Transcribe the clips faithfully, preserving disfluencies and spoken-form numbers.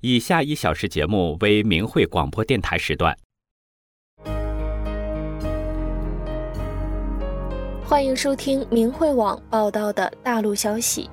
以下一小时节目为明慧广播电台时段。 欢迎收听明慧网报道的大陆消息。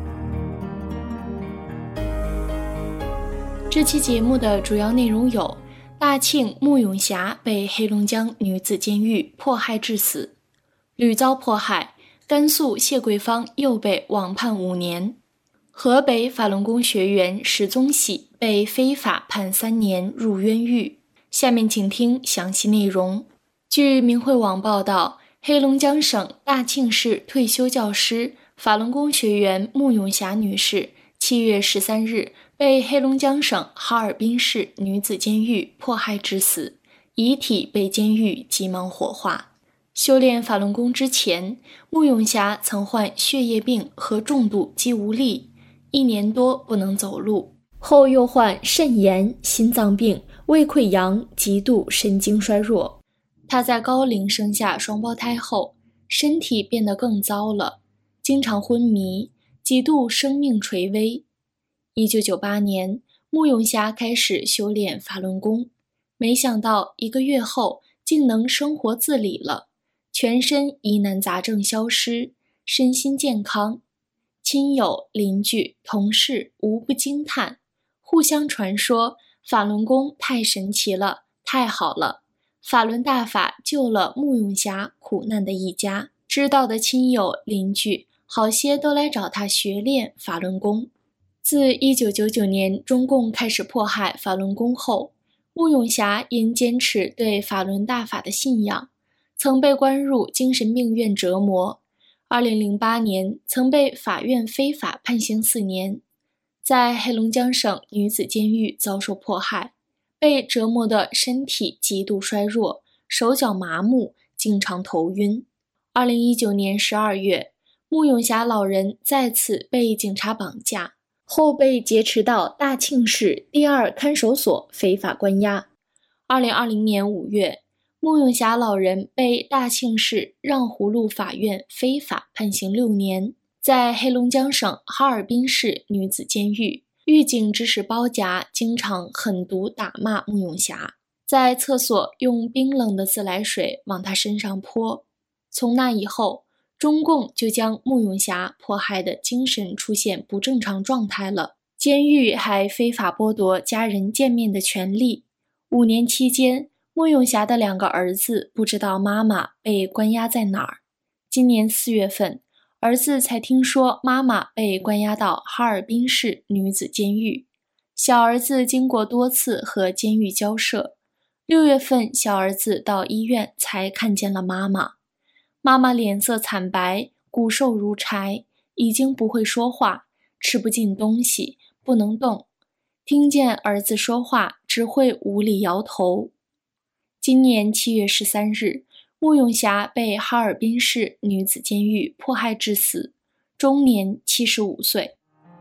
这期节目的主要内容有：大庆穆永霞被黑龙江女子监狱迫害致死，屡遭迫害，甘肃谢桂芳又被网判五年，河北法轮功学员石宗喜被非法判三年入冤狱。下面请听详细内容。据明慧网报道，黑龙江省大庆市退休教师、法轮功学员穆永霞女士七月十三日被黑龙江省哈尔滨市女子监狱迫害致死，遗体被监狱急忙火化。修炼法轮功之前，穆永霞曾患血液病和重度肌无力，一年多不能走路，后又患肾炎、心脏病、胃溃疡、极度神经衰弱。她在高龄生下双胞胎后，身体变得更糟了，经常昏迷，几度生命垂危。一九九八年，穆永霞开始修炼法轮功，没想到一个月后竟能生活自理了，全身疑难杂症消失，身心健康。亲友、邻居、同事无不惊叹，互相传说法轮功太神奇了，太好了，法轮大法救了穆永霞苦难的一家。知道的亲友、邻居好些都来找他学练法轮功。自一九九九年中共开始迫害法轮功后，穆永霞因坚持对法轮大法的信仰，曾被关入精神病院折磨。二零零八年曾被法院非法判刑四年，在黑龙江省女子监狱遭受迫害，被折磨的身体极度衰弱，手脚麻木，经常头晕。二零一九年十二月，穆永霞老人再次被警察绑架，后被劫持到大庆市第二看守所非法关押。二零二零年五月，穆永霞老人被大庆市让葫芦法院非法判刑六年，在黑龙江省哈尔滨市女子监狱，狱警指使包夹经常狠毒打骂穆永霞，在厕所用冰冷的自来水往她身上泼。从那以后，中共就将穆永霞迫害的精神出现不正常状态了，监狱还非法剥夺家人见面的权利。五年期间，穆永霞的两个儿子不知道妈妈被关押在哪儿。今年四月份，儿子才听说妈妈被关押到哈尔滨市女子监狱。小儿子经过多次和监狱交涉，六月份小儿子到医院才看见了妈妈。妈妈脸色惨白，骨瘦如柴，已经不会说话，吃不进东西，不能动，听见儿子说话只会无力摇头。今年七月十三日，穆永霞被哈尔滨市女子监狱迫害致死，终年七十五岁。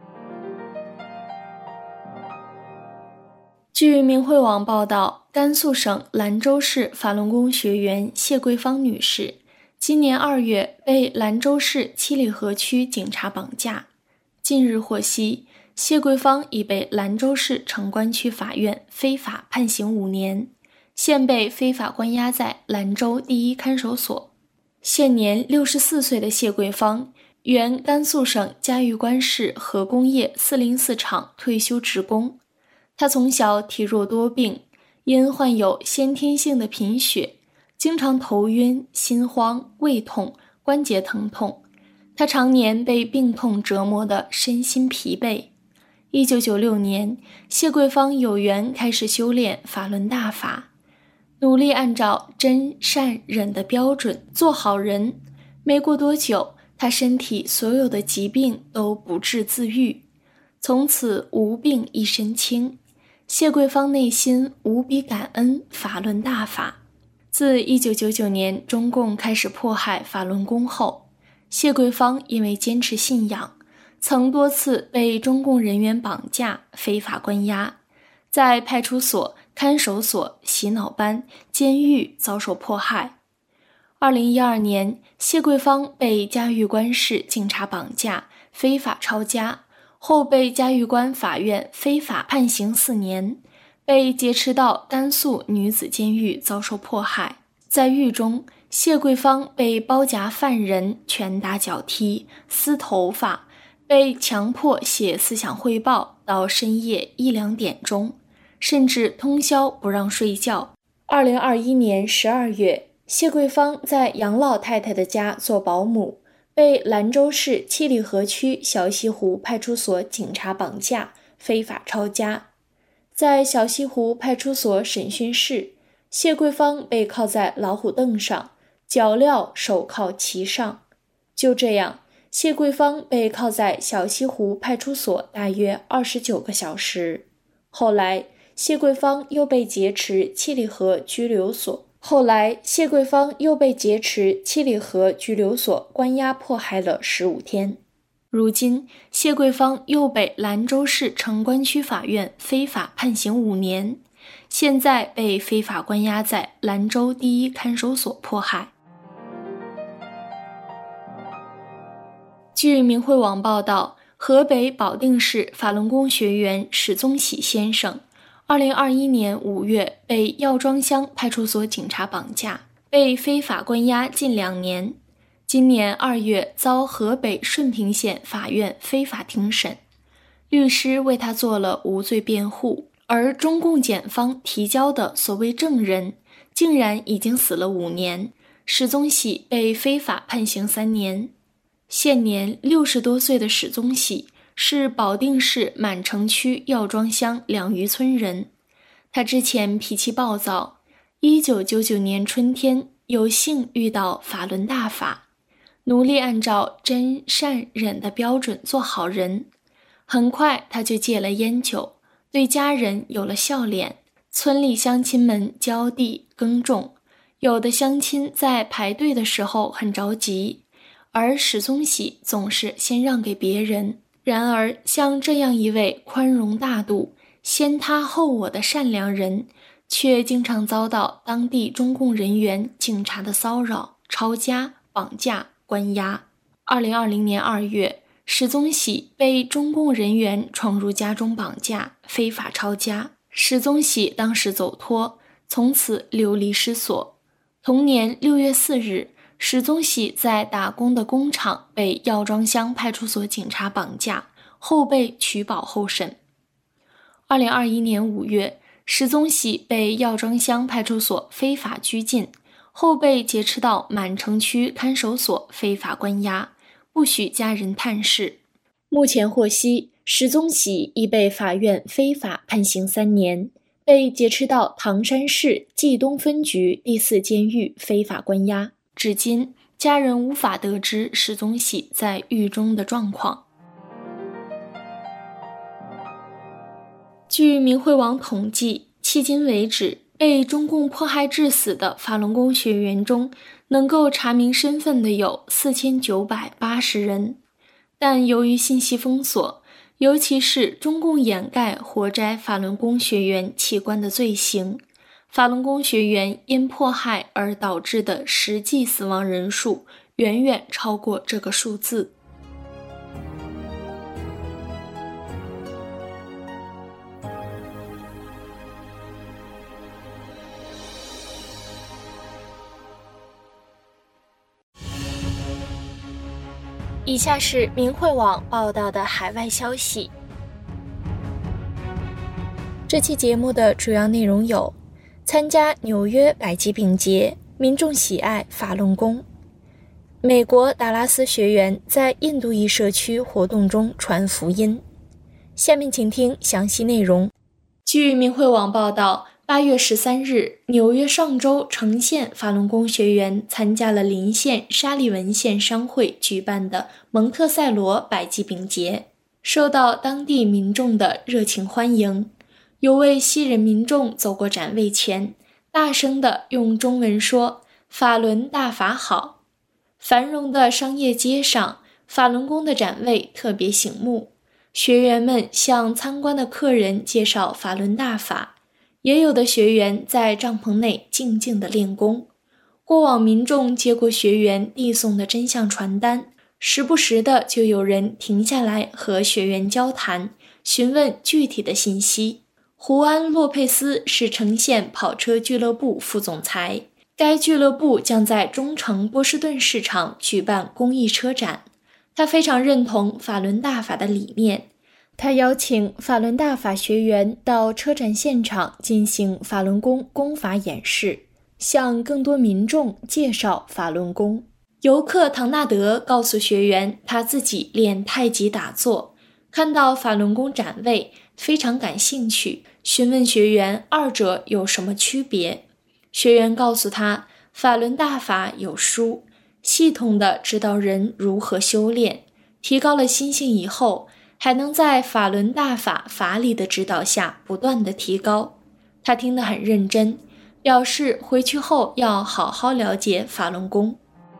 据明慧网报道，甘肃省兰州市法轮功学员谢桂芳女士今年二月被兰州市七里河区警察绑架。近日获悉，谢桂芳已被兰州市城关区法院非法判刑五年，现被非法关押在兰州第一看守所。现年六十四岁的谢桂芳，原甘肃省嘉峪关市核工业四零四厂退休职工。她从小体弱多病，因患有先天性的贫血，经常头晕、心慌、胃痛、关节疼痛。她常年被病痛折磨得身心疲惫。一九九六年，谢桂芳有缘开始修炼法轮大法，努力按照真善忍的标准做好人。没过多久，她身体所有的疾病都不治自愈，从此无病一身轻。谢桂芳内心无比感恩法轮大法。自一九九九年中共开始迫害法轮功后，谢桂芳因为坚持信仰，曾多次被中共人员绑架、非法关押，在派出所、看守所、洗脑班、监狱遭受迫害。二零一二年，谢桂芳被嘉峪关市警察绑架，非法抄家， 后被嘉峪关法院非法判刑四年，被劫持到甘肃女子监狱遭受迫害。在狱中，谢桂芳被包夹犯人，拳打脚踢，撕头发，被强迫写思想汇报到深夜一两点钟，甚至通宵不让睡觉。二零二一年十二月，谢桂芳在杨老太太的家做保姆，被兰州市七里河区小西湖派出所警察绑架，非法抄家。在小西湖派出所审讯室，谢桂芳被铐在老虎凳上，脚镣手铐齐上。就这样，谢桂芳被铐在小西湖派出所大约二十九个小时。后来，谢桂芳又被劫持七里河拘留所。后来，谢桂芳又被劫持七里河拘留所关押迫害了十五天。如今，谢桂芳又被兰州市城关区法院非法判刑五年，现在被非法关押在兰州第一看守所迫害。据明慧网报道，河北保定市法轮功学员史宗喜先生二零二一年五月被药庄乡派出所警察绑架，被非法关押近两年。今年二月遭河北顺平县法院非法庭审，律师为他做了无罪辩护，而中共检方提交的所谓证人竟然已经死了五年。史宗喜被非法判刑三年。现年六十多岁的史宗喜是保定市满城区药庄乡两渔村人。他之前脾气暴躁，一九九九年春天有幸遇到法轮大法，努力按照真善忍的标准做好人。很快他就戒了烟酒，对家人有了笑脸。村里乡亲们浇地耕种，有的乡亲在排队的时候很着急，而史宗喜总是先让给别人。然而像这样一位宽容大度、先他后我的善良人，却经常遭到当地中共人员、警察的骚扰、抄家、绑架、关押。二零二零年二月，史宗喜被中共人员闯入家中绑架，非法抄家。史宗喜当时走脱，从此流离失所。同年六月四日，史宗喜在打工的工厂被药庄乡派出所警察绑架，后被取保候审。二零二一年五月，史宗喜被药庄乡派出所非法拘禁，后被劫持到满城区看守所非法关押，不许家人探视。目前获悉，史宗喜已被法院非法判刑三年，被劫持到唐山市冀东分局第四监狱非法关押。至今，家人无法得知史宗喜在狱中的状况。据明慧网统计，迄今为止，被中共迫害致死的法轮功学员中，能够查明身份的有四千九百八十人。但由于信息封锁，尤其是中共掩盖活摘法轮功学员器官的罪行，法轮功学员因迫害而导致的实际死亡人数远远超过这个数字。以下是明慧网报道的海外消息。这期节目的主要内容有：参加纽约百济饼节，民众喜爱法轮功；美国达拉斯学员在印度裔社区活动中传福音。下面请听详细内容。据明慧网报道，八月十三日，纽约上州城县法轮功学员参加了邻县沙利文县商会举办的蒙特塞罗百济饼节，受到当地民众的热情欢迎。有位西人民众走过展位前，大声地用中文说：“法轮大法好。”繁荣的商业街上，法轮功的展位特别醒目，学员们向参观的客人介绍法轮大法。也有的学员在帐篷内静静地练功。过往民众接过学员递送的真相传单， 时不时的就有人停下来和学员交谈，询问具体的信息。胡安·洛佩斯是城县跑车俱乐部副总裁，该俱乐部将在中城波士顿市场举办公益车展。他非常认同法轮大法的理念，他邀请法轮大法学员到车展现场进行法轮功功法演示，向更多民众介绍法轮功。游客唐纳德告诉学员，他自己练太极打坐，看到法轮功展位非常感兴趣，询问学员二者有什么区别。学员告诉他，法轮大法有书，系统的指导人如何修炼，提高了心性以后，还能在法轮大法法理的指导下不断的提高。他听得很认真，表示回去后要好好了解法轮功。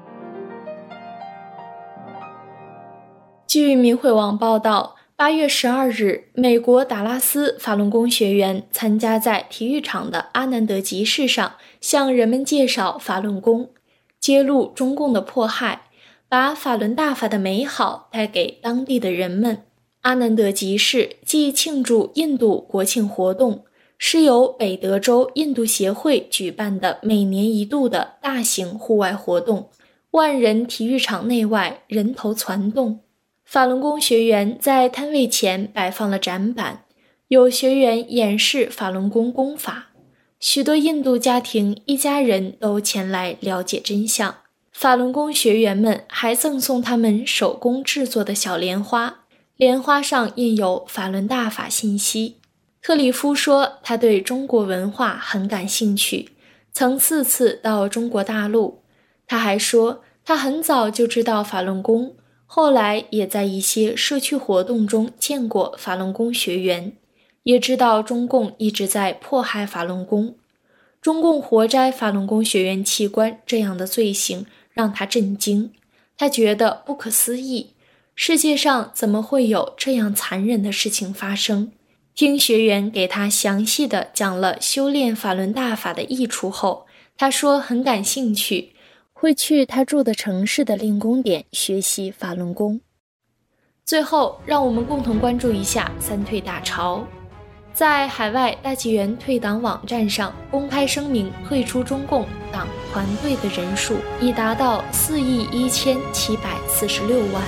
据明慧网报道，八月十二日，美国达拉斯法轮功学员参加在体育场的阿南德集市上，向人们介绍法轮功，揭露中共的迫害，把法轮大法的美好带给当地的人们。阿南德集市既庆祝印度国庆活动，是由北德州印度协会举办的每年一度的大型户外活动，万人体育场内外人头攒动。法轮功学员在摊位前摆放了展板，有学员演示法轮功功法，许多印度家庭一家人都前来了解真相。法轮功学员们还赠送他们手工制作的小莲花，莲花上印有法轮大法信息。特里夫说，他对中国文化很感兴趣，曾四次到中国大陆。他还说，他很早就知道法轮功，后来也在一些社区活动中见过法轮功学员，也知道中共一直在迫害法轮功。中共活摘法轮功学员器官这样的罪行让他震惊，他觉得不可思议，世界上怎么会有这样残忍的事情发生？听学员给他详细的讲了修炼法轮大法的益处后，他说很感兴趣，会去他住的城市的令功点学习法轮功。最后，让我们共同关注一下三退大潮。在海外大纪元退党网站上公开声明退出中共党团队的人数已达到四亿一千七百四十六万。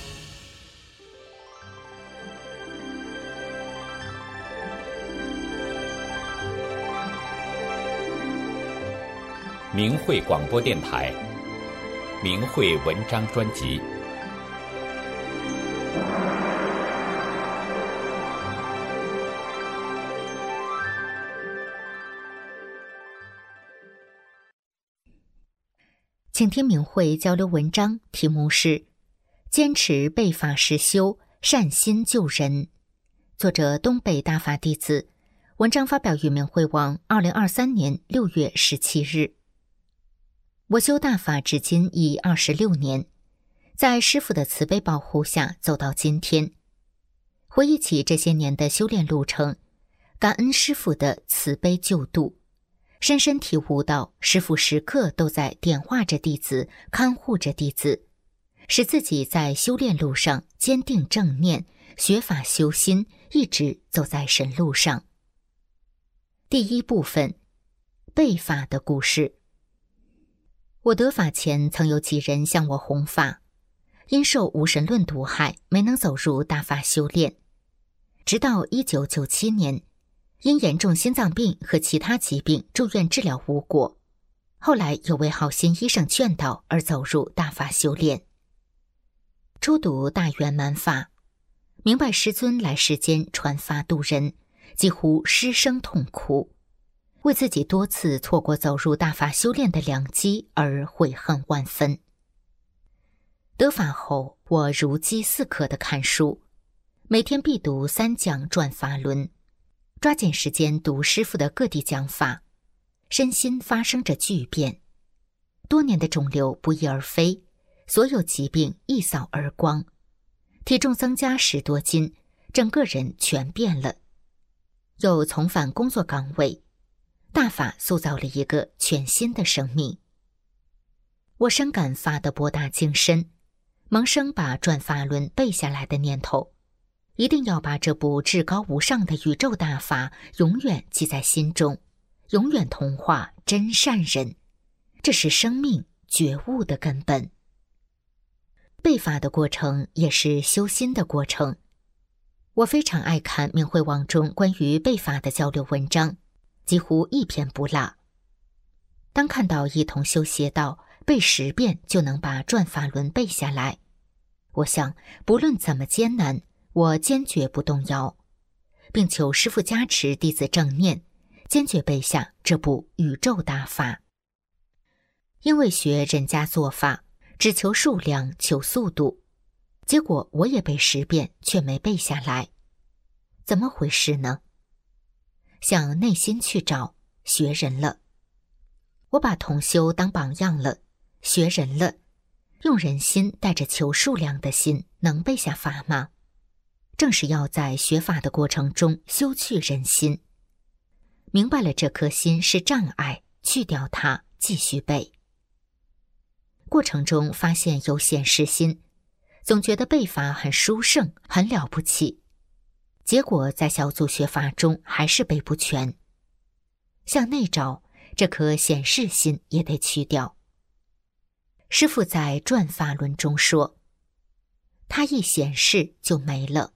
明慧广播电台，明慧文章专辑。 请听明慧交流文章，题目是坚持背法实修，善心救人，作者东北大法弟子，文章发表于明慧网二零二三年六月十七日。我修大法至今已二十六年，在师父的慈悲保护下走到今天。回忆起这些年的修炼路程，感恩师父的慈悲救度，深深体悟到师父时刻都在点化着弟子，看护着弟子，使自己在修炼路上坚定正念，学法修心，一直走在神路上。第一部分，背法的故事。我得法前曾有几人向我弘法，因受无神论毒害，没能走入大法修炼。直到一九九七年，因严重心脏病和其他疾病住院治疗无果，后来有位好心医生劝导而走入大法修炼。初读大圆满法，明白师尊来世间传法度人，几乎失声痛哭，为自己多次错过走入大法修炼的良机而悔恨万分。得法后，我如饥似渴地看书，每天必读三讲转法轮，抓紧时间读师父的各地讲法，身心发生着巨变。多年的肿瘤不翼而飞，所有疾病一扫而光，体重增加十多斤，整个人全变了。又重返工作岗位，大法塑造了一个全新的生命。我深感法的博大精深， 萌生把转法轮背下来的念头，一定要把这部至高无上的宇宙大法永远记在心中，永远同化真善人，这是生命觉悟的根本。背法的过程也是修心的过程。我非常爱看明慧网中关于背法的交流文章，几乎一篇不落。当看到一同修邪道背十遍就能把转法轮背下来，我想不论怎么艰难，我坚决不动摇，并求师父加持弟子正念，坚决背下这部宇宙大法。因为学人家做法只求数量求速度，结果我也背十遍却没背下来，怎么回事呢？向内心去找，学人了。我把同修当榜样了，学人了，用人心带着求数量的心能背下法吗？正是要在学法的过程中修去人心，明白了这颗心是障碍，去掉它，继续背。过程中发现有显示心，总觉得背法很殊胜，很了不起，结果在小组学法中还是背不全。向内找，这颗显示心也得去掉。师父在转法轮中说，它一显示就没了。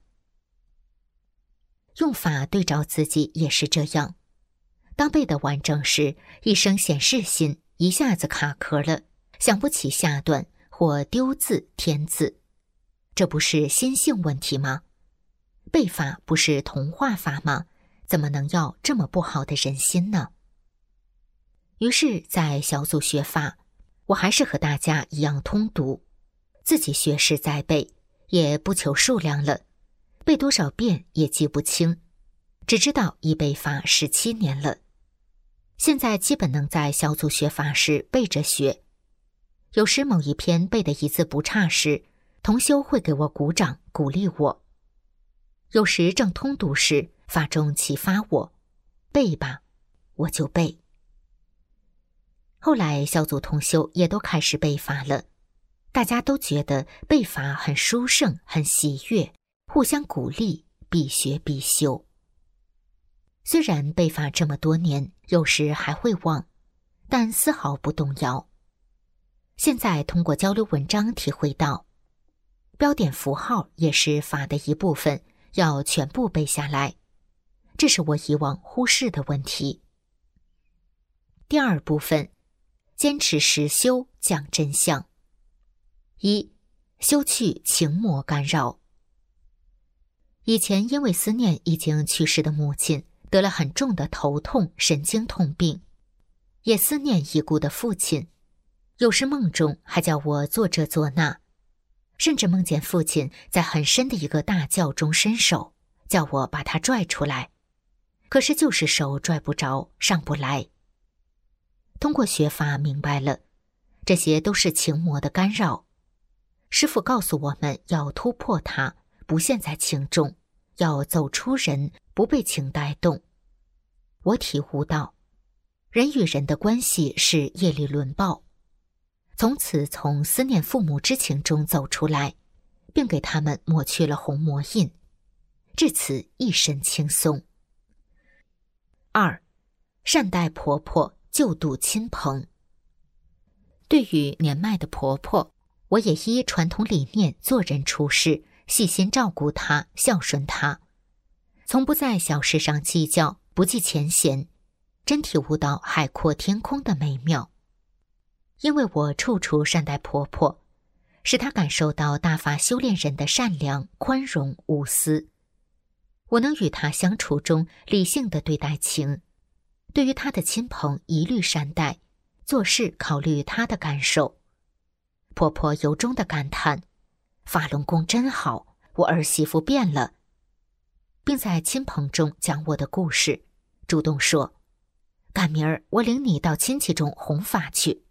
用法对照自己也是这样，当背得完整时，一生显示心一下子卡壳了，想不起下段或丢字添字，这不是心性问题吗？背法不是同化法吗？怎么能要这么不好的人心呢？于是在小组学法，我还是和大家一样通读，自己学时再背，也不求数量了，背多少遍也记不清，只知道已背法十七年了。现在基本能在小组学法时背着学，有时某一篇背的一字不差时，同修会给我鼓掌鼓励我。有时正通读时，法中启发我，背吧，我就背。后来小组同修也都开始背法了，大家都觉得背法很殊胜，很喜悦，互相鼓励，必学必修。虽然背法这么多年，有时还会忘，但丝毫不动摇。现在通过交流文章体会到，标点符号也是法的一部分，要全部背下来，这是我以往忽视的问题。第二部分，坚持实修讲真相。一、修去情魔干扰。以前因为思念已经去世的母亲，得了很重的头痛神经痛病，也思念已故的父亲，有时梦中还叫我做这做那，甚至梦见父亲在很深的一个大窖中伸手，叫我把他拽出来，可是就是手拽不着，上不来。通过学法明白了，这些都是情魔的干扰。师父告诉我们要突破它，不陷在情中，要走出人，不被情带动。我体悟到，人与人的关系是业力轮报，从此从思念父母之情中走出来，并给他们抹去了红魔印，至此一身轻松。二、善待婆婆，救度亲朋。对于年迈的婆婆，我也依传统理念做人处事，细心照顾她，孝顺她，从不在小事上计较，不计前嫌，真体悟到海阔天空的美妙。因为我处处善待婆婆，使她感受到大法修炼人的善良、宽容、无私。我能与她相处中理性地对待情，对于她的亲朋一律善待，做事考虑她的感受。婆婆由衷地感叹，法轮功真好，我儿媳妇变了，并在亲朋中讲我的故事，主动说，赶明儿我领你到亲戚中弘法去。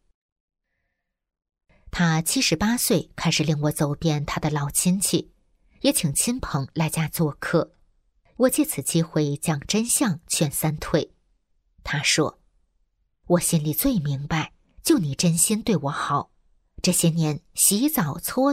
她七十八岁开始领我走遍她的老亲戚，也请亲朋来家做客，我借此机会讲真相，劝三退。她说，我心里最明白，就你真心对我好，这些年洗澡搓澡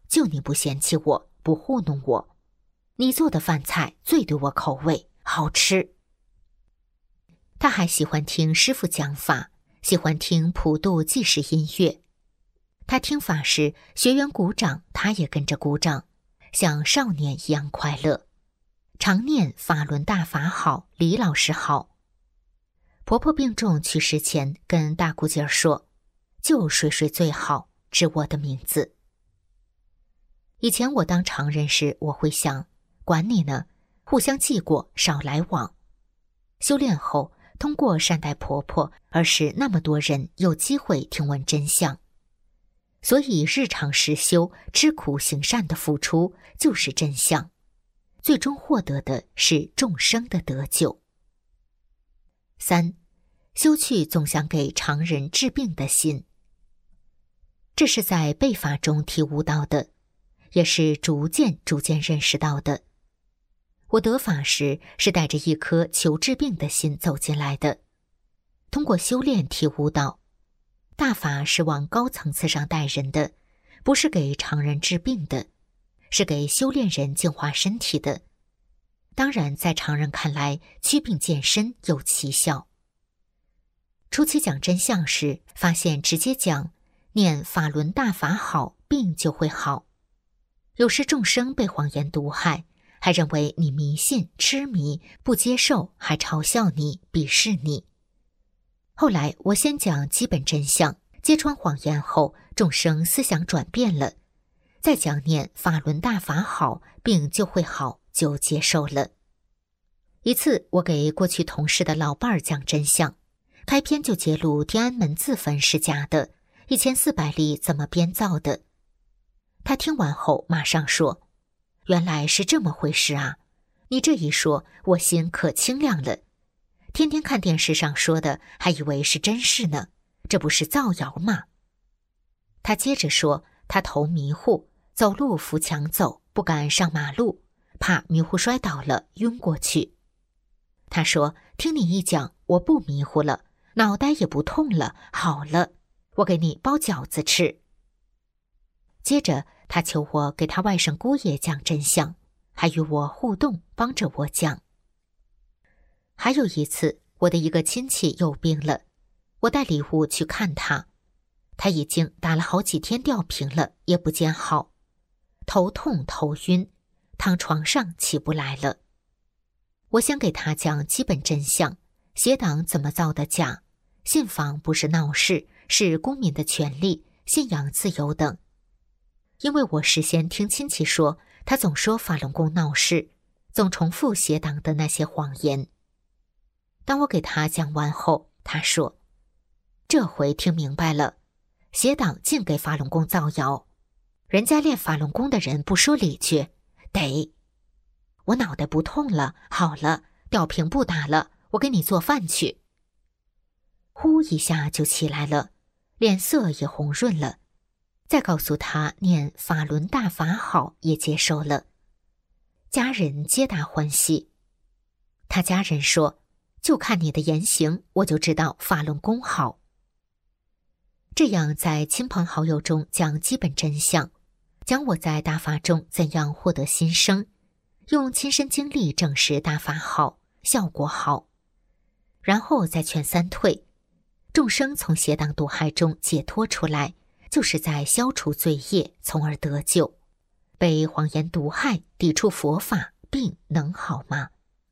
就你不嫌弃我，不糊弄我。你做的饭菜最对我口味，好吃。他还喜欢听师傅讲法，喜欢听普渡济世音乐。他听法时，学员鼓掌，他也跟着鼓掌，像少年一样快乐。常念法轮大法好，李老师好。婆婆病重去世前，跟大姑姐儿说，就水水最好，指我的名字。以前我当常人时，我会想，管你呢，互相记过，少来往。修炼后，通过善待婆婆，而使那么多人有机会听闻真相。所以日常实修、吃苦行善的付出就是真相，最终获得的是众生的得救。三，修去总想给常人治病的心。这是在背法中体悟到的，也是逐渐逐渐认识到的。我得法时是带着一颗求治病的心走进来的，通过修炼体悟到，大法是往高层次上带人的，不是给常人治病的，是给修炼人净化身体的。当然在常人看来，祛病健身有奇效。初期讲真相时，发现直接讲念法轮大法好，病就会好。有时众生被谎言毒害，还认为你迷信、痴迷，不接受，还嘲笑你、鄙视你。后来我先讲基本真相，揭穿谎言后，众生思想转变了，再讲念法轮大法好，病就会好，就接受了。一次我给过去同事的老伴儿讲真相，开篇就揭露天安门自焚是假的，一千四百例怎么编造的。他听完后马上说，原来是这么回事啊，你这一说，我心可清亮了。天天看电视上说的，还以为是真事呢，这不是造谣吗？他接着说，他头迷糊，走路扶墙走，不敢上马路，怕迷糊摔倒了晕过去。他说，听你一讲，我不迷糊了，脑袋也不痛了，好了，我给你包饺子吃。接着他求我给他外甥姑爷讲真相，还与我互动，帮着我讲。还有一次，我的一个亲戚有病了，我带礼物去看他，他已经打了好几天吊瓶了，也不见好，头痛头晕，躺床上起不来了。我想给他讲基本真相，邪党怎么造的假，信访不是闹事，是公民的权利，信仰自由等。因为我事先听亲戚说，他总说法轮功闹事，总重复邪党的那些谎言。当我给他讲完后，他说，这回听明白了，邪党净给法轮功造谣，人家练法轮功的人不说理去，得。我脑袋不痛了，好了，吊瓶不打了，我给你做饭去。呼一下就起来了，脸色也红润了。再告诉他念法轮大法好，也接受了。家人皆大欢喜。他家人说，就看你的言行，我就知道法轮功好。这样在亲朋好友中讲基本真相，讲我在大法中怎样获得新生，用亲身经历证实大法好，效果好，然后再劝三退，众生从邪党毒害中解脱出来，就是在消除罪业，从而得救。被谎言毒害，抵触佛法，病能好吗？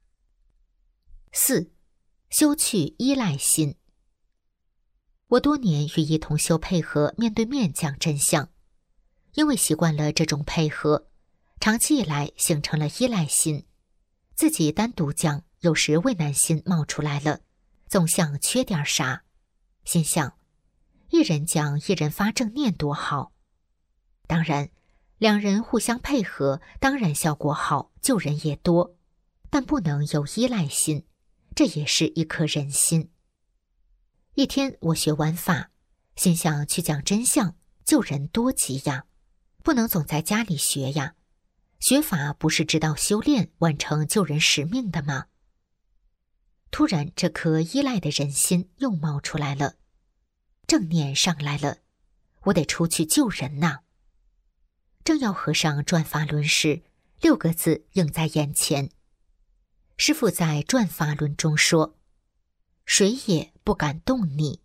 四，修去依赖心。我多年与一同修配合面对面讲真相，因为习惯了这种配合，长期以来形成了依赖心，自己单独讲，有时畏难心冒出来了，总想缺点啥，心想一人讲一人发正念多好。当然两人互相配合，当然效果好，救人也多，但不能有依赖心，这也是一颗人心。一天我学完法，心想去讲真相，救人多急呀，不能总在家里学呀，学法不是知道修炼，完成救人使命的吗？突然这颗依赖的人心又冒出来了，正念上来了，我得出去救人呐。 正要合上转法轮时，六个字映在眼前。师父在转法轮中说：“谁也不敢动你。”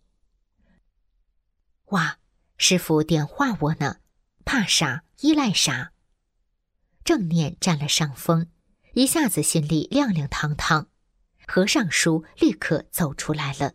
哇，师父点化我呢，怕啥？依赖啥？正念占了上风，一下子心里亮亮堂堂，合上书立刻走出来了。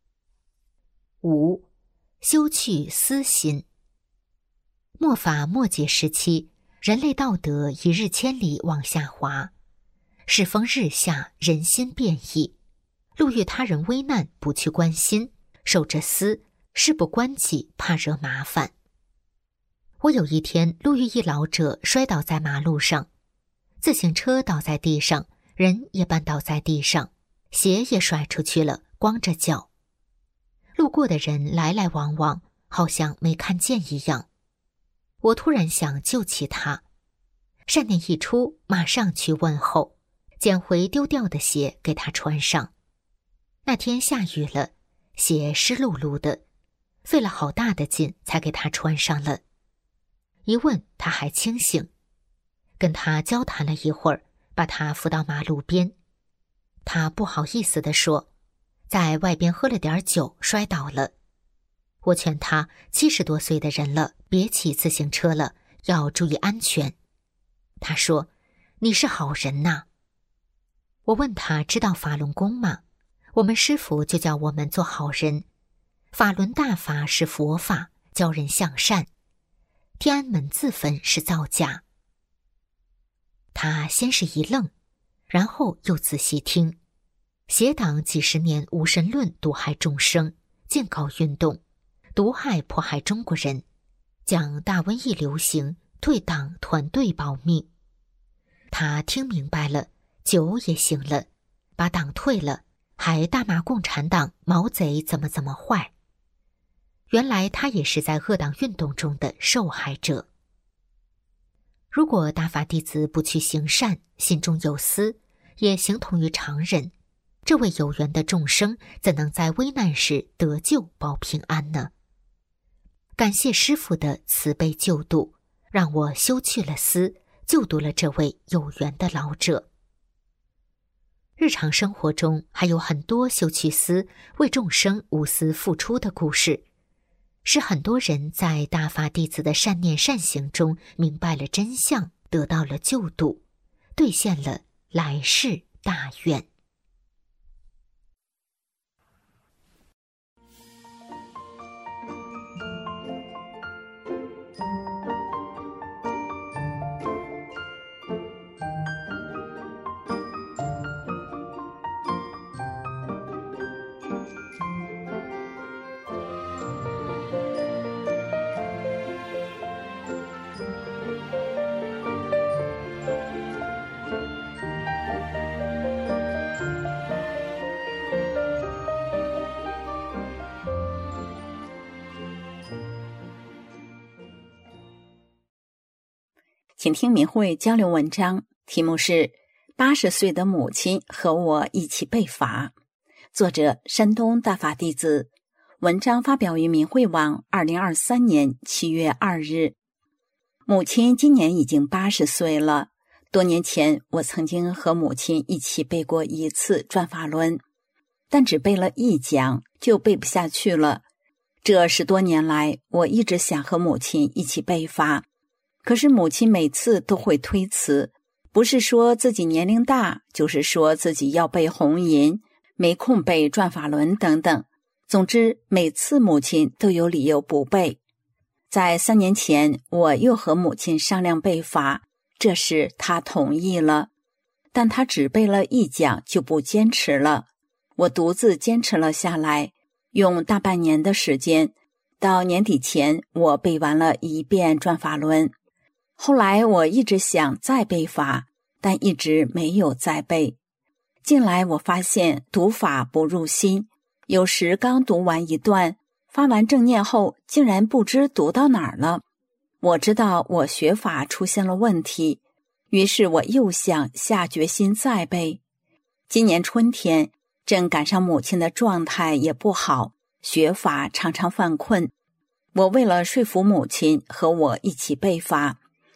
五，修去私心。末法末节时期，人类道德一日千里往下滑，世风日下，人心变异，路遇他人危难不去关心，守着私，事不关己，怕惹麻烦。我有一天路遇一老者摔倒在马路上，自行车倒在地上，人也绊倒在地上，鞋也甩出去了，光着脚。路过的人来来往往，好像没看见一样。我突然想救起他，善念一出，马上去问候，捡回丢掉的鞋给他穿上。那天下雨了，鞋湿漉漉的，费了好大的劲才给他穿上了。一问他还清醒，跟他交谈了一会儿，把他扶到马路边。他不好意思地说，在外边喝了点酒摔倒了。我劝他七十多岁的人了，别骑自行车了，要注意安全。他说：“你是好人呐。”我问他知道法轮功吗？我们师父就叫我们做好人。法轮大法是佛法，教人向善。天安门自焚是造假。他先是一愣，然后又仔细听。邪党几十年无神论毒害众生，禁搞运动，毒害迫害中国人，讲大瘟疫流行，退党团队保密。他听明白了，酒也醒了，把党退了，还大骂共产党毛贼怎么怎么坏。原来他也是在恶党运动中的受害者。如果大法弟子不去行善，心中有私，也形同于常人，这位有缘的众生怎能在危难时得救保平安呢？感谢师父的慈悲救度，让我修去了私，救度了这位有缘的老者。日常生活中还有很多修去私，为众生无私付出的故事，是很多人在大法弟子的善念善行中明白了真相，得到了救度，兑现了来世大愿。 请听明慧交流文章，题目是八十岁的母亲和我一起背法，作者山东大法弟子，文章发表于明慧网二零二三年七月二日。母亲今年已经八十岁了，多年前我曾经和母亲一起背过一次转法轮，但只背了一讲就背不下去了。这十多年来，我一直想和母亲一起背法，可是母亲每次都会推辞，不是说自己年龄大，就是说自己要背红银，没空背转法轮等等。总之，每次母亲都有理由不背。在三年前，我又和母亲商量背法，这时她同意了，但她只背了一讲就不坚持了。我独自坚持了下来，用大半年的时间，到年底前我背完了一遍转法轮。后来我一直想再背法，但一直没有再背。近来我发现读法不入心，有时刚读完一段，发完正念后竟然不知读到哪儿了。我知道我学法出现了问题，于是我又想下决心再背。今年春天正赶上母亲的状态也不好，学法常常犯困。我为了说服母亲和我一起背法，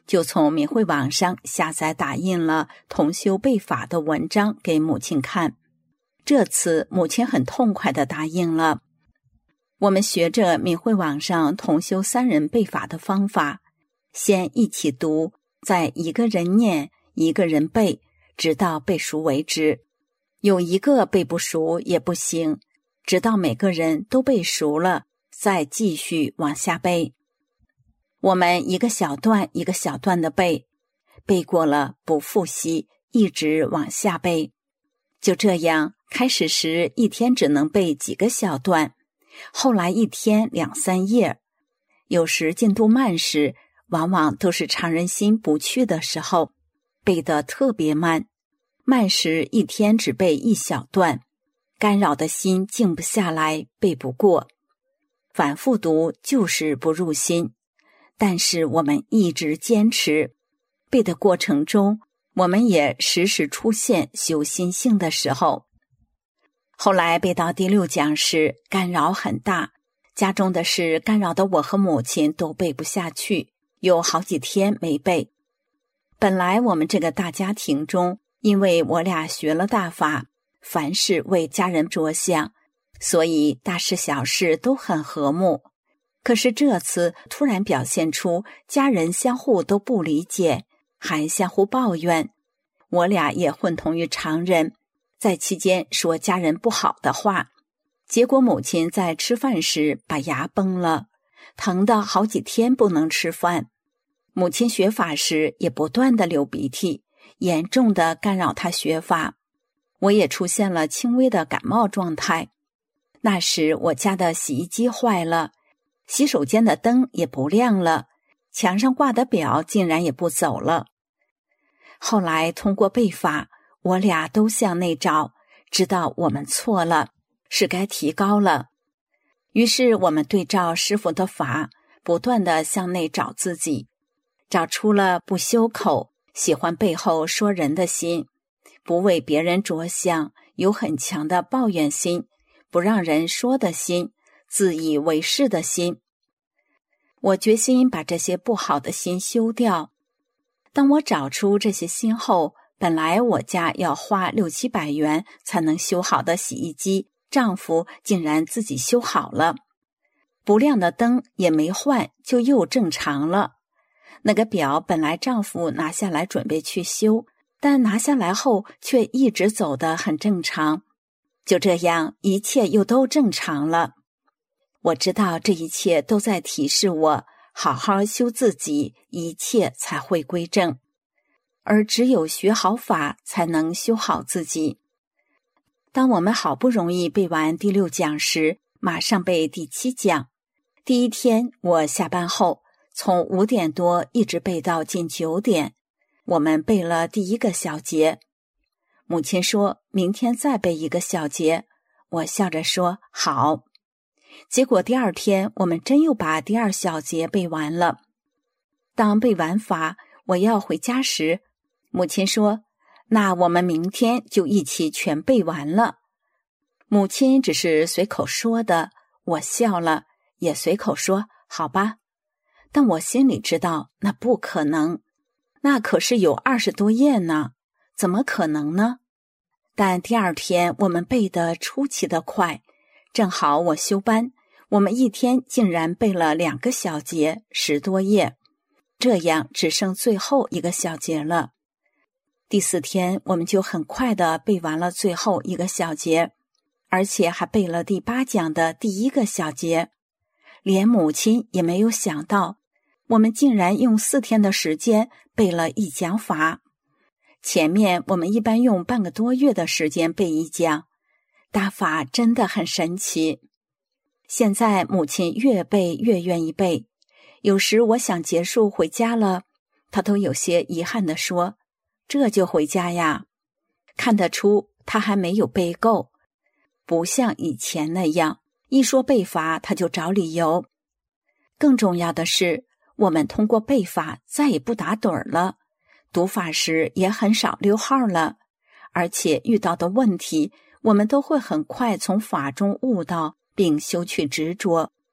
就从明慧网上下载打印了同修背法的文章给母亲看。这次母亲很痛快地答应了。我们学着明慧网上同修三人背法的方法，先一起读，再一个人念，一个人背，直到背熟为止。有一个背不熟也不行，直到每个人都背熟了，再继续往下背。我们一个小段一个小段的背，背过了不复习，一直往下背。就这样，开始时一天只能背几个小段，后来一天两三页，有时进度慢时，往往都是常人心不去的时候，背得特别慢。慢时一天只背一小段，干扰的心静不下来，背不过。反复读就是不入心，但是我们一直坚持。背的过程中，我们也时时出现修心性的时候。后来背到第六讲时，干扰很大，家中的事干扰的我和母亲都背不下去，有好几天没背。本来我们这个大家庭中，因为我俩学了大法，凡事为家人着想，所以大事小事都很和睦。可是这次突然表现出家人相互都不理解，还相互抱怨，我俩也混同于常人，在期间说家人不好的话，结果母亲在吃饭时把牙崩了，疼得好几天不能吃饭。母亲学法时也不断的流鼻涕，严重的干扰她学法。我也出现了轻微的感冒状态。那时我家的洗衣机坏了，洗手间的灯也不亮了，墙上挂的表竟然也不走了。后来通过背法，我俩都向内找，知道我们错了，是该提高了。于是我们对照师父的法，不断地向内找自己，找出了不修口，喜欢背后说人的心，不为别人着想，有很强的抱怨心，不让人说的心，自以为是的心。我决心把这些不好的心修掉。当我找出这些心后，本来我家要花六七百元才能修好的洗衣机，丈夫竟然自己修好了。不亮的灯也没换，就又正常了。那个表本来丈夫拿下来准备去修，但拿下来后却一直走得很正常。就这样，一切又都正常了。我知道这一切都在提示我，好好修自己，一切才会归正。而只有学好法，才能修好自己。当我们好不容易背完第六讲时，马上背第七讲。第一天我下班后，从五点多一直背到近九点，我们背了第一个小节。母亲说明天再背一个小节，我笑着说好。结果第二天我们真又把第二小节背完了。当背完法，我要回家时，母亲说，那我们明天就一起全背完了。母亲只是随口说的，我笑了，也随口说好吧。但我心里知道那不可能，那可是有二十多页呢，怎么可能呢？但第二天我们背得出奇的快，正好我休班，我们一天竟然背了两个小节，十多页，这样只剩最后一个小节了。第四天我们就很快地背完了最后一个小节，而且还背了第八讲的第一个小节。连母亲也没有想到，我们竟然用四天的时间背了一讲法。前面我们一般用半个多月的时间背一讲，大法真的很神奇。现在母亲越背越愿意背，有时我想结束回家了，她都有些遗憾地说，这就回家呀？看得出她还没有背够，不像以前那样一说背法她就找理由。更重要的是，我们通过背法再也不打盹儿了，读法时也很少溜号了，而且遇到的问题我们都会很快从法中悟到并修去执着。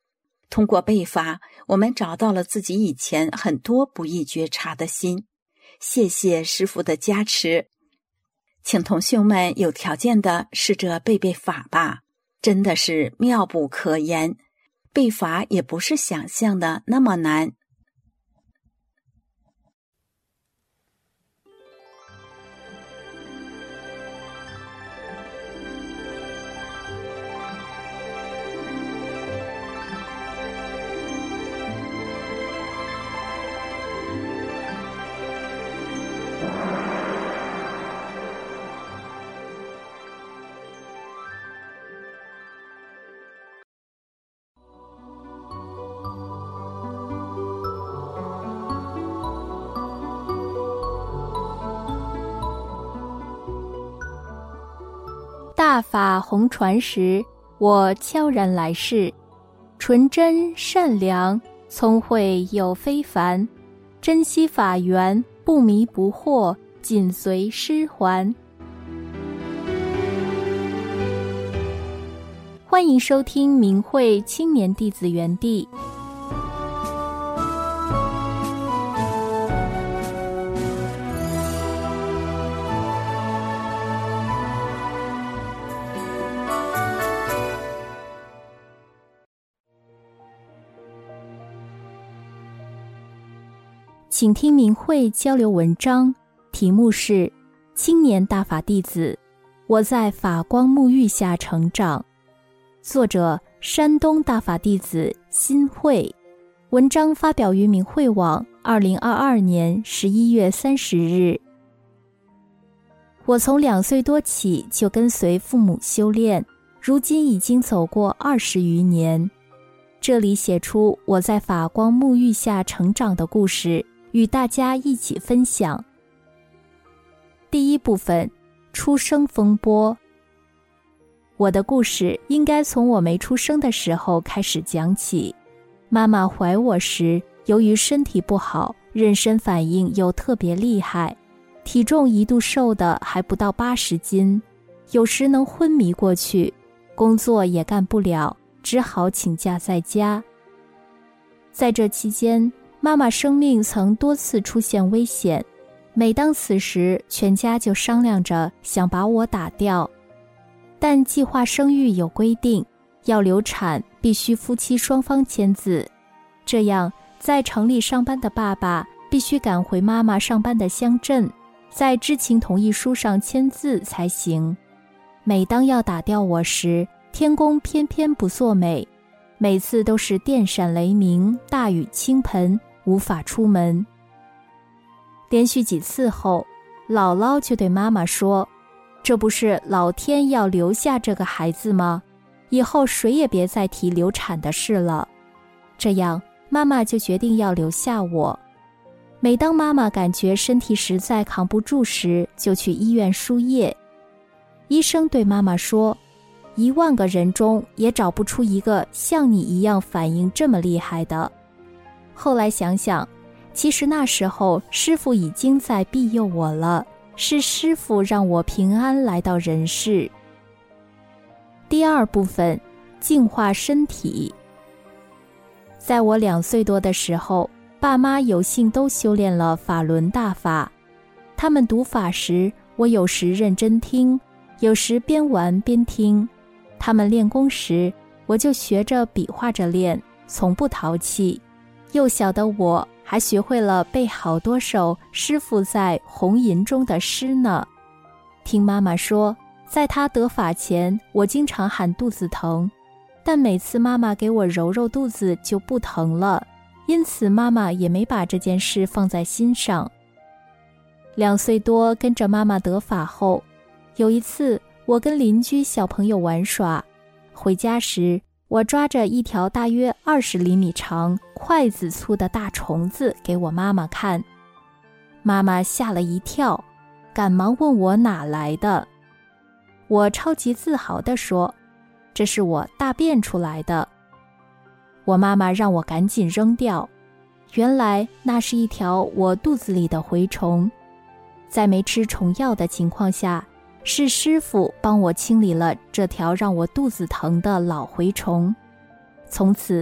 通过背法，我们找到了自己以前很多不易觉察的心。谢谢师父的加持，请同学们有条件的试着背背法吧，真的是妙不可言。背法也不是想象的那么难。 大法红传时，我悄然来世，纯真善良，聪慧又非凡，珍惜法缘，不迷不惑，紧随师还。欢迎收听明慧青年弟子园地。请听明慧交流文章，题目是《青年大法弟子，我在法光沐浴下成长》，作者山东大法弟子新慧，文章发表于明慧网，二零二二年十一月三十日。我从两岁多起就跟随父母修炼，如今已经走过二十余年。这里写出我在法光沐浴下成长的故事，与大家一起分享。第一部分，出生风波。我的故事应该从我没出生的时候开始讲起。妈妈怀我时，由于身体不好，妊娠反应又特别厉害，体重一度瘦的还不到八十斤，有时能昏迷过去，工作也干不了，只好请假在家。在这期间，妈妈生命曾多次出现危险，每当此时，全家就商量着想把我打掉。但计划生育有规定，要流产必须夫妻双方签字，这样在城里上班的爸爸必须赶回妈妈上班的乡镇，在知情同意书上签字才行。每当要打掉我时，天公偏偏不作美，每次都是电闪雷鸣，大雨倾盆，无法出门。连续几次后，姥姥就对妈妈说，这不是老天要留下这个孩子吗？以后谁也别再提流产的事了。这样，妈妈就决定要留下我。每当妈妈感觉身体实在扛不住时，就去医院输液。医生对妈妈说，一万个人中也找不出一个像你一样反应这么厉害的。后来想想，其实那时候师父已经在庇佑我了，是师父让我平安来到人世。第二部分，净化身体。在我两岁多的时候，爸妈有幸都修炼了法轮大法。他们读法时，我有时认真听，有时边玩边听。他们练功时，我就学着比划着练，从不淘气。幼小的我还学会了背好多首师父在红吟中的诗呢。听妈妈说，在她得法前，我经常喊肚子疼，但每次妈妈给我揉揉肚子就不疼了，因此妈妈也没把这件事放在心上。两岁多跟着妈妈得法后，有一次我跟邻居小朋友玩耍，回家时我抓着一条大约二十厘米长、筷子粗的大虫子给我妈妈看。妈妈吓了一跳，赶忙问我哪来的。我超级自豪地说，这是我大便出来的。我妈妈让我赶紧扔掉，原来那是一条我肚子里的蛔虫。在没吃虫药的情况下，是师父帮我清理了这条让我肚子疼的老蛔虫。从此，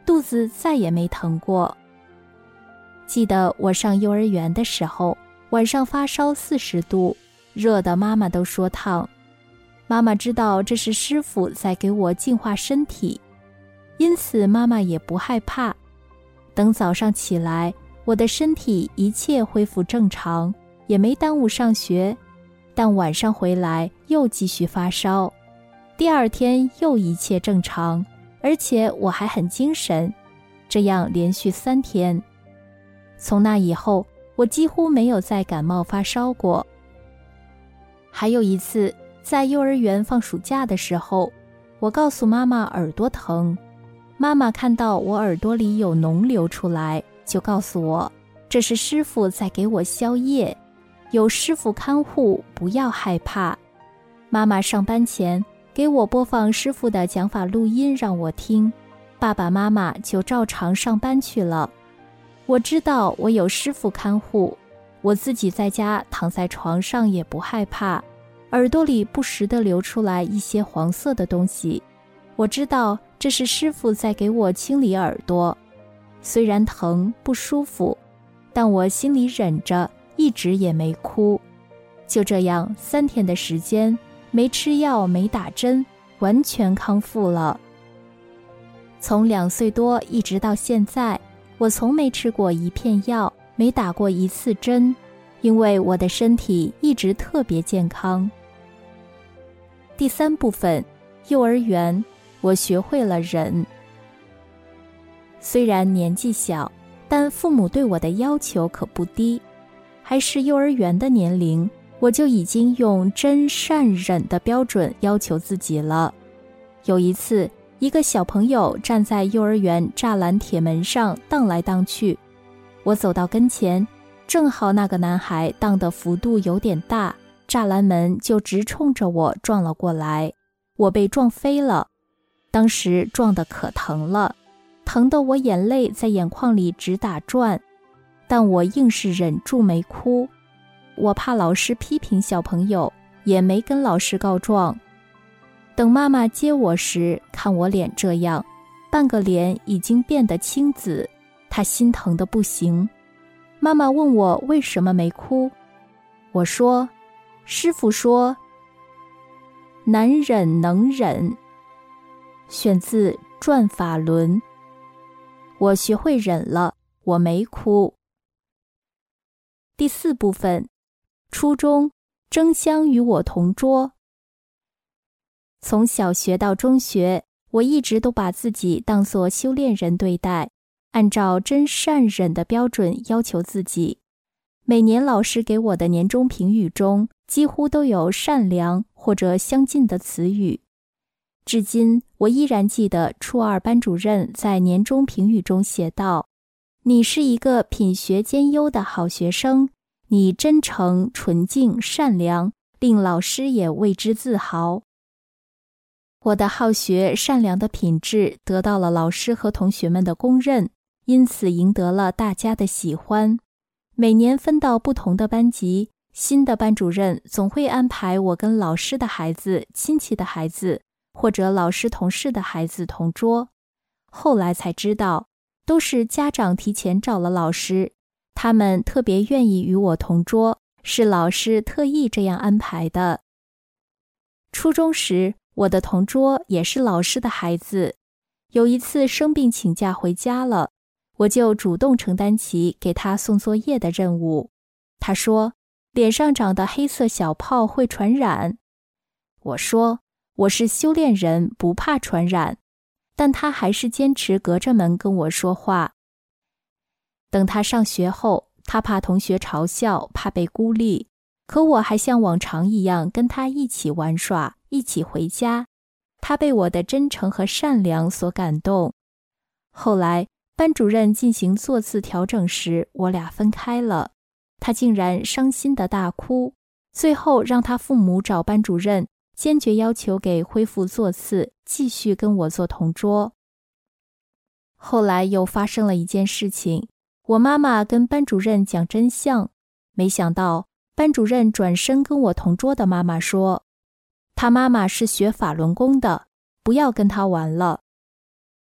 肚子再也没疼过。记得我上幼儿园的时候，晚上发烧四十度，热的妈妈都说烫。妈妈知道这是师父在给我净化身体，因此妈妈也不害怕。等早上起来，我的身体一切恢复正常，也没耽误上学，但晚上回来又继续发烧，第二天又一切正常，而且我还很精神，这样连续三天。从那以后，我几乎没有再感冒发烧过。还有一次，在幼儿园放暑假的时候，我告诉妈妈耳朵疼，妈妈看到我耳朵里有脓流出来，就告诉我，这是师父在给我消业，有师父看护，不要害怕。妈妈上班前给我播放师父的讲法录音让我听，爸爸妈妈就照常上班去了。我知道我有师父看护，我自己在家躺在床上也不害怕，耳朵里不时地流出来一些黄色的东西，我知道这是师父在给我清理耳朵。虽然疼不舒服，但我心里忍着，一直也没哭。就这样三天的时间，没吃药没打针，完全康复了。从两岁多一直到现在，我从没吃过一片药，没打过一次针，因为我的身体一直特别健康。第三部分，幼儿园，我学会了忍。虽然年纪小，但父母对我的要求可不低，还是幼儿园的年龄，我就已经用真善忍的标准要求自己了。有一次，一个小朋友站在幼儿园栅栏铁门上荡来荡去，我走到跟前，正好那个男孩荡的幅度有点大，栅栏门就直冲着我撞了过来，我被撞飞了。当时撞得可疼了，疼得我眼泪在眼眶里直打转，但我硬是忍住没哭。我怕老师批评小朋友，也没跟老师告状。等妈妈接我时，看我脸这样，半个脸已经变得青紫，她心疼得不行。妈妈问我为什么没哭，我说，师父说，难忍能忍，选自《转法轮》。我学会忍了，我没哭。第四部分，初中，争相与我同桌。从小学到中学，我一直都把自己当作修炼人对待，按照真善忍的标准要求自己。每年老师给我的年终评语中，几乎都有善良或者相近的词语。至今，我依然记得初二班主任在年终评语中写道：你是一个品学兼优的好学生，你真诚、纯净、善良，令老师也为之自豪。我的好学、善良的品质得到了老师和同学们的公认，因此赢得了大家的喜欢。每年分到不同的班级，新的班主任总会安排我跟老师的孩子、亲戚的孩子，或者老师同事的孩子同桌。后来才知道，都是家长提前找了老师，他们特别愿意与我同桌，是老师特意这样安排的。初中时，我的同桌也是老师的孩子，有一次生病请假回家了，我就主动承担起给他送作业的任务。他说，脸上长的黑色小泡会传染。我说，我是修炼人，不怕传染，但他还是坚持隔着门跟我说话。等他上学后，他怕同学嘲笑，怕被孤立，可我还像往常一样跟他一起玩耍，一起回家。他被我的真诚和善良所感动。后来班主任进行座次调整时，我俩分开了，他竟然伤心地大哭，最后让他父母找班主任，坚决要求给恢复座次，继续跟我做同桌。后来又发生了一件事情，我妈妈跟班主任讲真相，没想到班主任转身跟我同桌的妈妈说，他妈妈是学法轮功的，不要跟他玩了。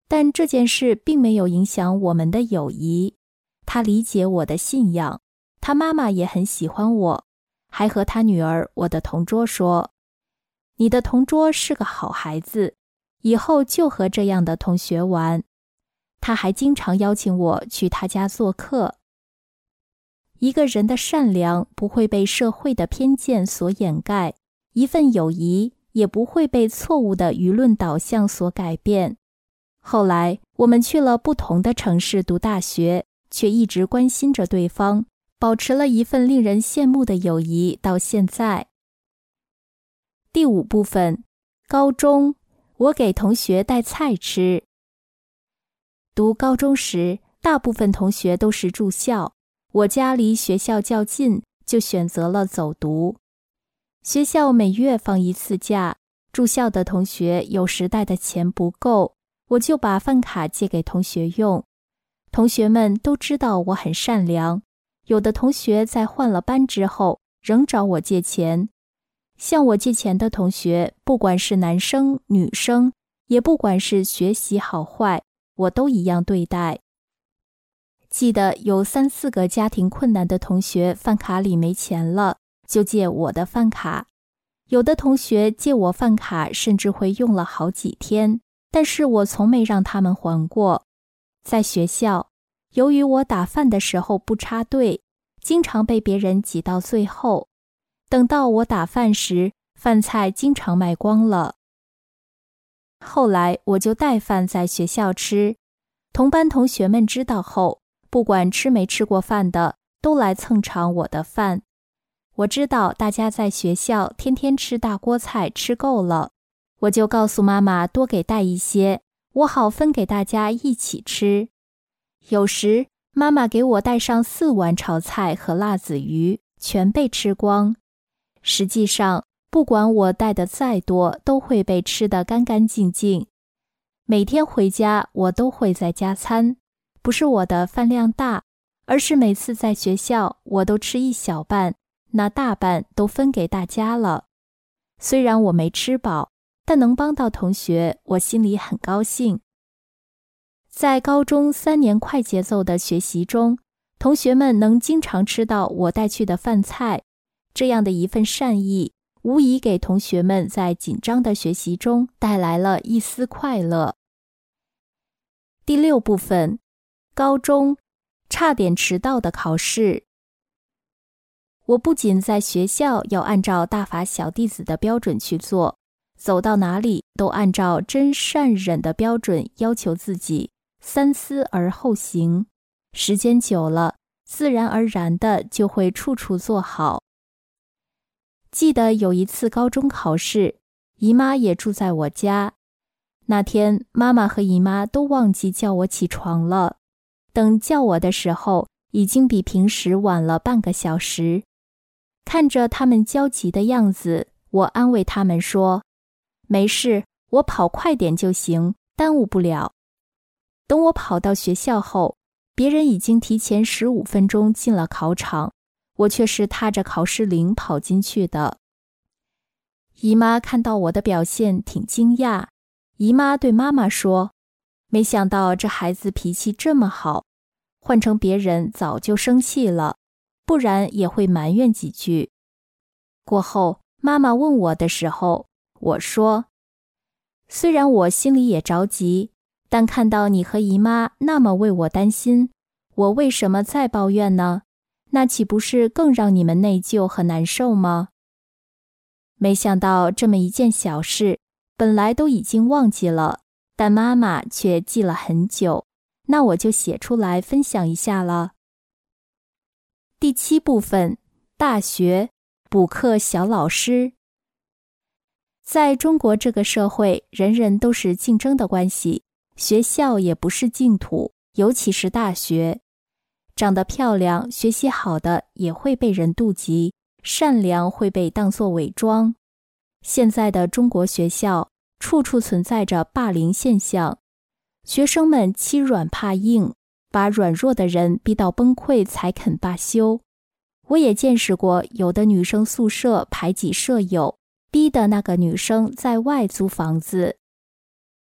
但这件事并没有影响我们的友谊。他理解我的信仰，他妈妈也很喜欢我，还和他女儿，我的同桌说，你的同桌是个好孩子，以后就和这样的同学玩。他还经常邀请我去他家做客。一个人的善良不会被社会的偏见所掩盖，一份友谊也不会被错误的舆论导向所改变。后来我们去了不同的城市读大学，却一直关心着对方，保持了一份令人羡慕的友谊到现在。第五部分，高中，我给同学带菜吃。读高中时，大部分同学都是住校，我家离学校较近，就选择了走读。学校每月放一次假，住校的同学有时带的钱不够，我就把饭卡借给同学用。同学们都知道我很善良，有的同学在换了班之后仍找我借钱。向我借钱的同学，不管是男生女生，也不管是学习好坏，我都一样对待。记得有三四个家庭困难的同学饭卡里没钱了，就借我的饭卡。有的同学借我饭卡甚至会用了好几天，但是我从没让他们还过。在学校，由于我打饭的时候不插队，经常被别人挤到最后。等到我打饭时，饭菜经常卖光了。后来我就带饭在学校吃，同班同学们知道后，不管吃没吃过饭的，都来蹭尝我的饭。我知道大家在学校天天吃大锅菜吃够了，我就告诉妈妈多给带一些，我好分给大家一起吃。有时妈妈给我带上四碗炒菜和辣子鱼，全被吃光。实际上，不管我带的再多，都会被吃得干干净净。每天回家，我都会再加餐，不是我的饭量大，而是每次在学校，我都吃一小半，那大半都分给大家了。虽然我没吃饱，但能帮到同学，我心里很高兴。在高中三年快节奏的学习中，同学们能经常吃到我带去的饭菜，这样的一份善意，无疑给同学们在紧张的学习中带来了一丝快乐。第六部分，高中，差点迟到的考试。我不仅在学校要按照大法小弟子的标准去做，走到哪里都按照真善忍的标准要求自己，三思而后行。时间久了，自然而然的就会处处做好。记得有一次高中考试，姨妈也住在我家。那天妈妈和姨妈都忘记叫我起床了，等叫我的时候，已经比平时晚了半个小时。看着他们焦急的样子，我安慰他们说，没事，我跑快点就行，耽误不了。等我跑到学校后，别人已经提前十五分钟进了考场，我却是踏着考试铃跑进去的。姨妈看到我的表现挺惊讶，姨妈对妈妈说，没想到这孩子脾气这么好，换成别人早就生气了，不然也会埋怨几句。过后妈妈问我的时候，我说，虽然我心里也着急，但看到你和姨妈那么为我担心，我为什么再抱怨呢？那岂不是更让你们内疚和难受吗？没想到这么一件小事，本来都已经忘记了，但妈妈却记了很久，那我就写出来分享一下了。第七部分，大学，补课小老师。在中国这个社会，人人都是竞争的关系，学校也不是净土，尤其是大学。长得漂亮、学习好的也会被人妒忌，善良会被当作伪装。现在的中国学校，处处存在着霸凌现象，学生们欺软怕硬，把软弱的人逼到崩溃才肯罢休。我也见识过有的女生宿舍排挤舍友，逼得那个女生在外租房子。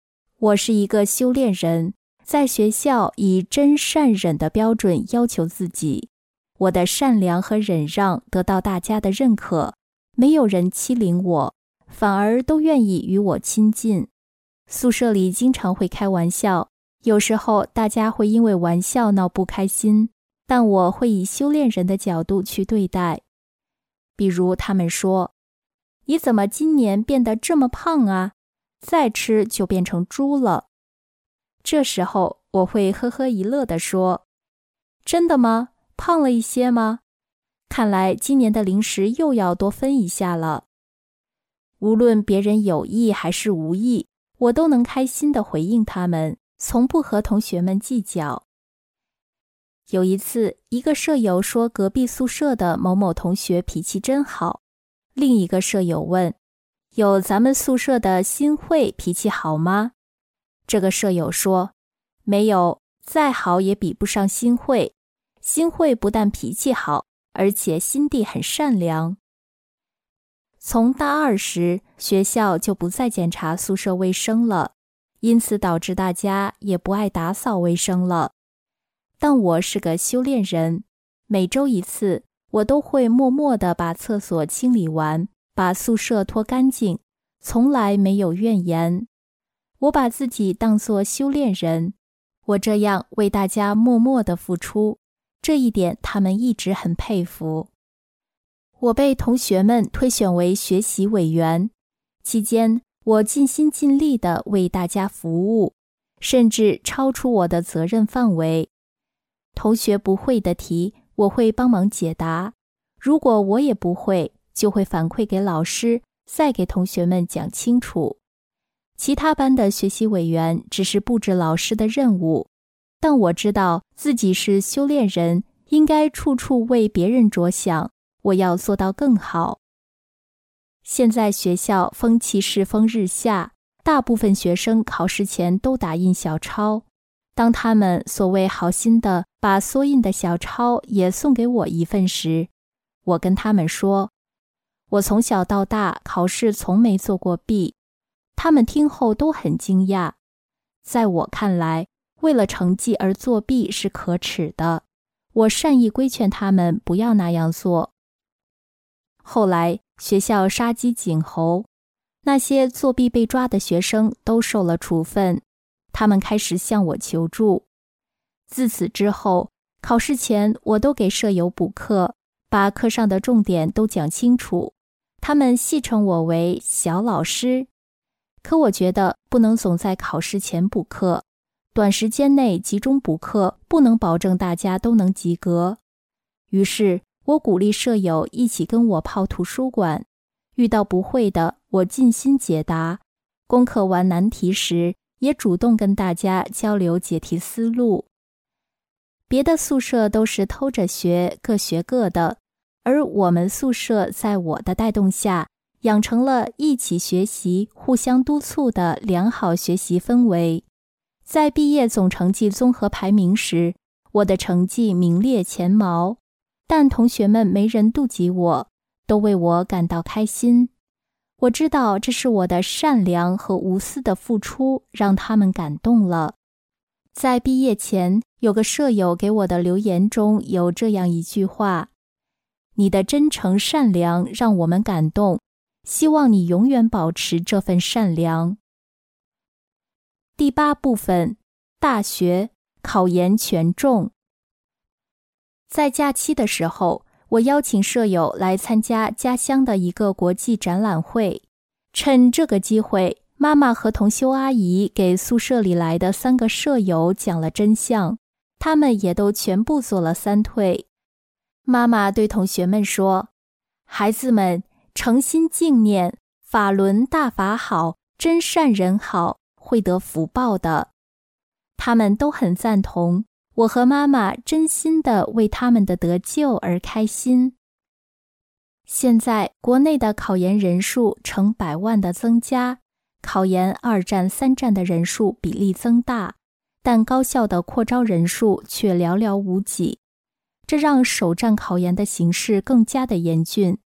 我是一个修炼人，在学校以真善忍的标准要求自己，我的善良和忍让得到大家的认可，没有人欺凌我，反而都愿意与我亲近。宿舍里经常会开玩笑，有时候大家会因为玩笑闹不开心，但我会以修炼人的角度去对待。比如他们说，你怎么今年变得这么胖啊？再吃就变成猪了。这时候我会呵呵一乐地说，真的吗？胖了一些吗？看来今年的零食又要多分一下了。无论别人有意还是无意，我都能开心地回应他们，从不和同学们计较。有一次，一个舍友说隔壁宿舍的某某同学脾气真好，另一个舍友问，有咱们宿舍的新慧脾气好吗？这个舍友说，没有，再好也比不上新慧。新慧不但脾气好，而且心地很善良。从大二时，学校就不再检查宿舍卫生了，因此导致大家也不爱打扫卫生了。但我是个修炼人，每周一次，我都会默默地把厕所清理完，把宿舍拖干净，从来没有怨言。我把自己当作修炼人，我这样为大家默默地付出，这一点他们一直很佩服。我被同学们推选为学习委员，期间我尽心尽力地为大家服务，甚至超出我的责任范围。同学不会的题，我会帮忙解答，如果我也不会，就会反馈给老师，再给同学们讲清楚。其他班的学习委员只是布置老师的任务，但我知道自己是修炼人，应该处处为别人着想，我要做到更好。现在学校风气世风日下，大部分学生考试前都打印小抄，当他们所谓好心的把缩印的小抄也送给我一份时，我跟他们说，我从小到大考试从没做过弊。他们听后都很惊讶。在我看来，为了成绩而作弊是可耻的，我善意规劝他们不要那样做。后来学校杀鸡儆猴，那些作弊被抓的学生都受了处分，他们开始向我求助。自此之后，考试前我都给舍友补课，把课上的重点都讲清楚，他们戏称我为小老师。可我觉得不能总在考试前补课，短时间内集中补课不能保证大家都能及格。于是我鼓励舍友一起跟我泡图书馆，遇到不会的我尽心解答，攻克完难题时也主动跟大家交流解题思路。别的宿舍都是偷着学，各学各的，而我们宿舍在我的带动下养成了一起学习、互相督促的良好学习氛围。在毕业总成绩综合排名时，我的成绩名列前茅，但同学们没人妒忌我，都为我感到开心。我知道这是我的善良和无私的付出让他们感动了。在毕业前，有个舍友给我的留言中有这样一句话：你的真诚善良让我们感动，希望你永远保持这份善良。第八部分，大学考研权重。在假期的时候，我邀请舍友来参加家乡的一个国际展览会。趁这个机会，妈妈和同修阿姨给宿舍里来的三个舍友讲了真相，他们也都全部做了三退。妈妈对同学们说，孩子们诚心敬念，法轮大法好，真善人好，会得福报的。他们都很赞同，我和妈妈真心地为他们的得救而开心。现在国内的考研人数成百万的增加，考研二战三战的人数比例增大，但高校的扩招人数却寥寥无几，这让首战考研的形势更加的严峻。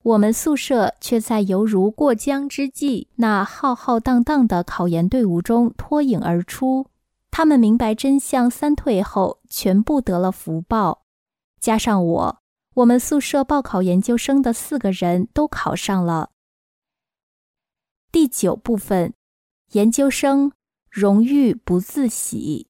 我们宿舍却在犹如过江之鲫那浩浩荡荡的考研队伍中脱颖而出。他们明白真相三退后，全部得了福报。加上我，我们宿舍报考研究生的四个人都考上了。第九部分，研究生荣誉不自喜。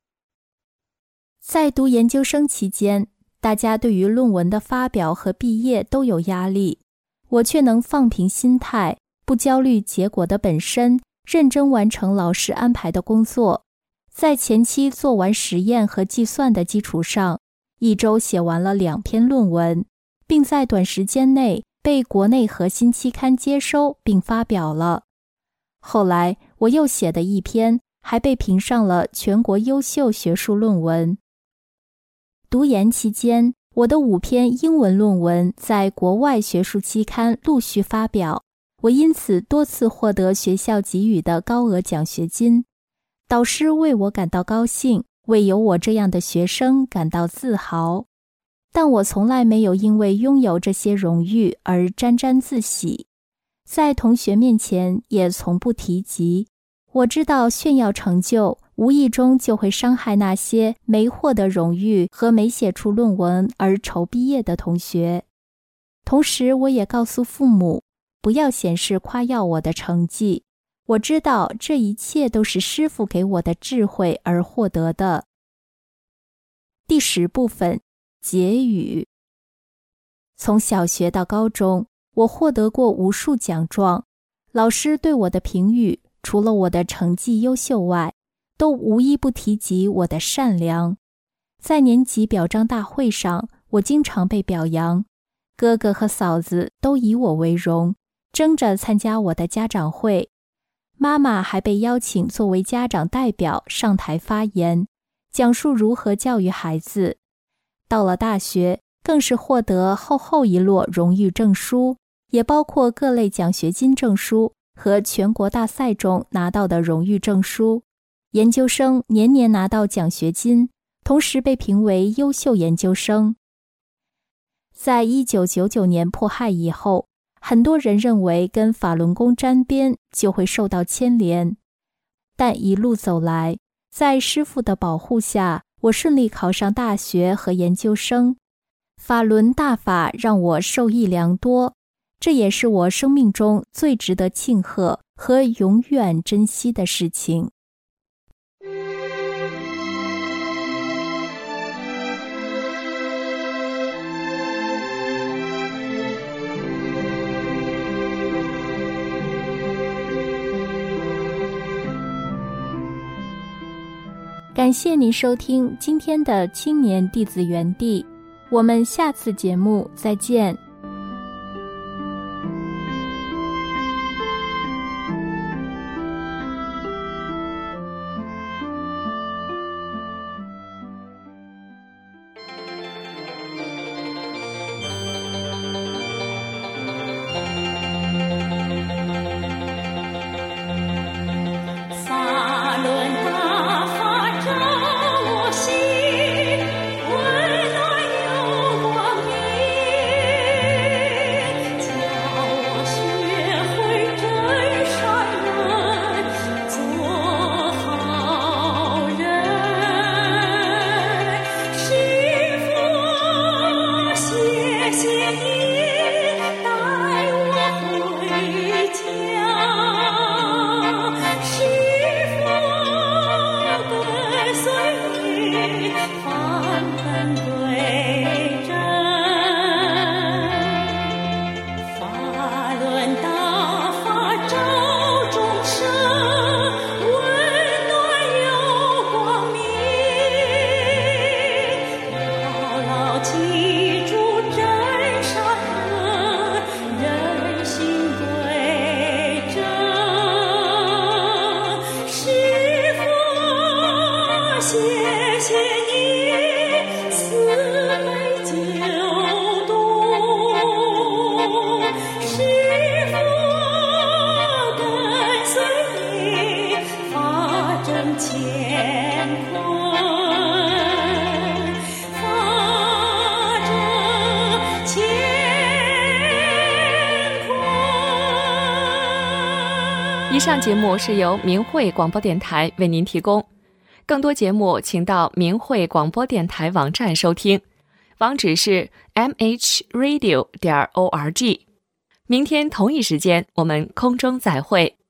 在读研究生期间，大家对于论文的发表和毕业都有压力，我却能放平心态，不焦虑结果的本身，认真完成老师安排的工作。在前期做完实验和计算的基础上，一周写完了两篇论文，并在短时间内被国内核心期刊接收并发表了。后来我又写的一篇，还被评上了全国优秀学术论文。读研期间，我的五篇英文论文在国外学术期刊陆续发表，我因此多次获得学校给予的高额奖学金。导师为我感到高兴，为有我这样的学生感到自豪。但我从来没有因为拥有这些荣誉而沾沾自喜，在同学面前也从不提及。我知道炫耀成就无意中就会伤害那些没获得荣誉和没写出论文而愁毕业的同学。同时我也告诉父母，不要显示夸耀我的成绩，我知道这一切都是师父给我的智慧而获得的。第十部分，结语。从小学到高中，我获得过无数奖状，老师对我的评语除了我的成绩优秀外，都无一不提及我的善良。在年级表彰大会上，我经常被表扬，哥哥和嫂子都以我为荣，争着参加我的家长会。妈妈还被邀请作为家长代表上台发言，讲述如何教育孩子。到了大学，更是获得厚厚一摞荣誉证书，也包括各类奖学金证书和全国大赛中拿到的荣誉证书。研究生年年拿到奖学金，同时被评为优秀研究生。在一九九九年迫害以后，很多人认为跟法轮功沾边就会受到牵连，但一路走来，在师父的保护下，我顺利考上大学和研究生。法轮大法让我受益良多，这也是我生命中最值得庆贺和永远珍惜的事情。感谢您收听今天的青年弟子园地，我们下次节目再见。 发着乾以上节目是由明慧广播电台为您提供，更多节目请到明慧广播电台网站收听，网址是 m h radio 点 org。明天同一时间我们空中再会。